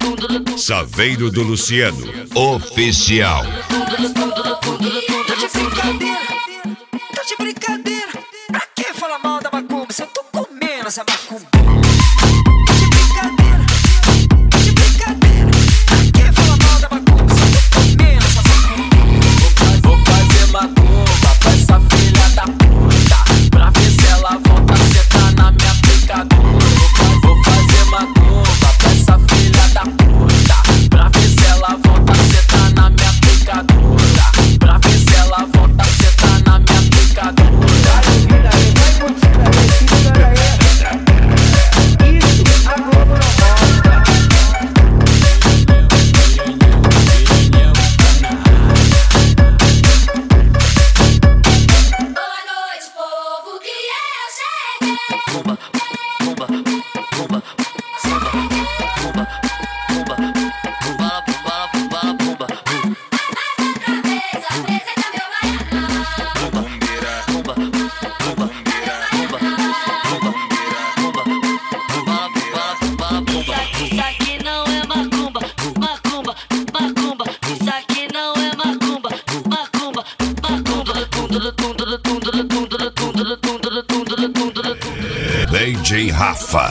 Saveiro do Luciano, oficial. Tá de brincadeira, pra que falar mal da macumba se eu tô comendo essa macumba? Tá de brincadeira, pra que falar mal da macumba se eu tô comendo essa macumba? Vou fazer macumba pra essa filha da puta, pra ver se ela volta a sentar na minha picadura. Vou fazer macumba pra essa filha da puta, pra ver se ela volta a sentar na minha picadura, pra ver se ela volta a sentar na minha picadura. DJ Rafa.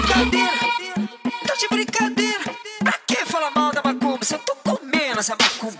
Tá de brincadeira, pra que falar mal da macumba se eu tô comendo essa macumba?